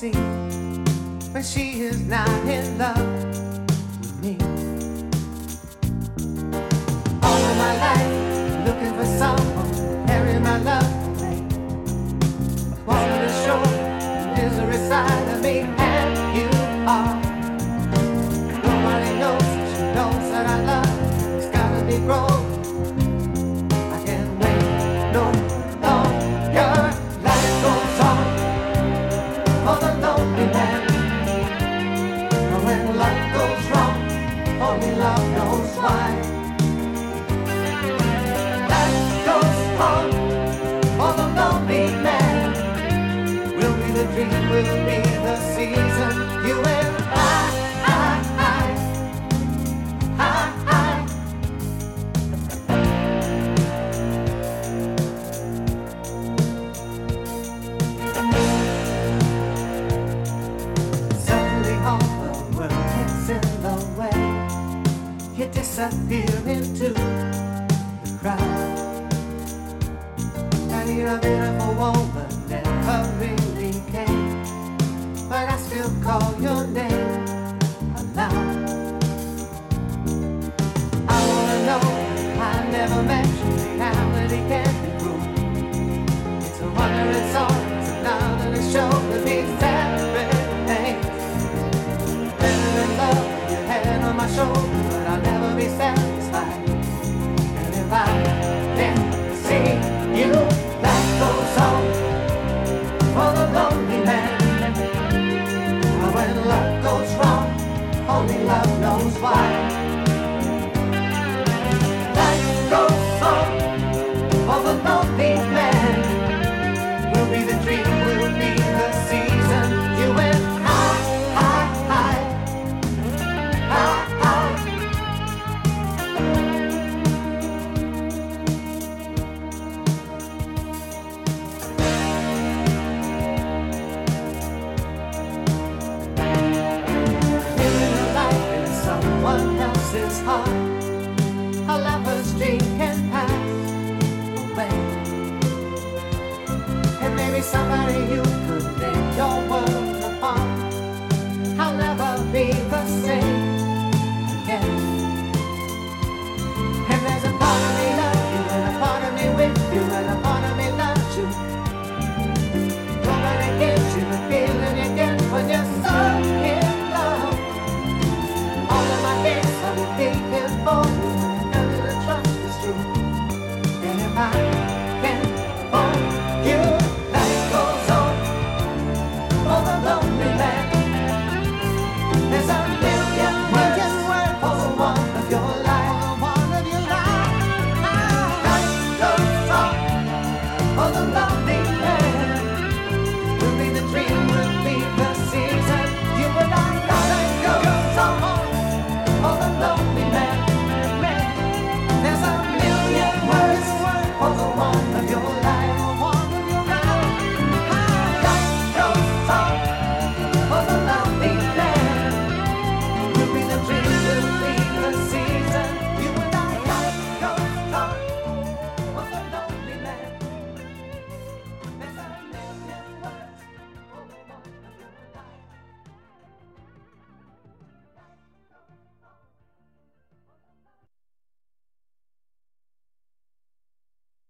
see when she is not in love with me. All of my life looking for someone to carry my love away. I wanted to show the misery side of me, and you are. Nobody knows, she knows that I love her. It's gotta be grown. I can't wait no longer. Life goes on for the lonely man. But when life goes wrong, only love knows why. Life goes on for the lonely man. We'll be the dream, we'll be the season. You and disappear into the crowd. I need a beautiful woman, never really came, but I still call your name aloud. I wanna know, I never met you, reality can be cruel. It's a wondering song, it's another to show that means everything. Better than love, your head on my shoulder, but I'll never be satisfied. And if I can see you, life goes on for the lonely man. But when love goes wrong, only love knows why. Life goes on for the lonely man. We'll be the dream, we'll be the season. You and it's hard. A lover's dream can pass away, and maybe somebody you could make your world apart. I'll never be the same again. And there's a part of me love you, and a part of me with you, and a part of me loves you. Nobody gives you the feeling you get when you're so in love. All of my days I will be here for you, and the trust is true. And if I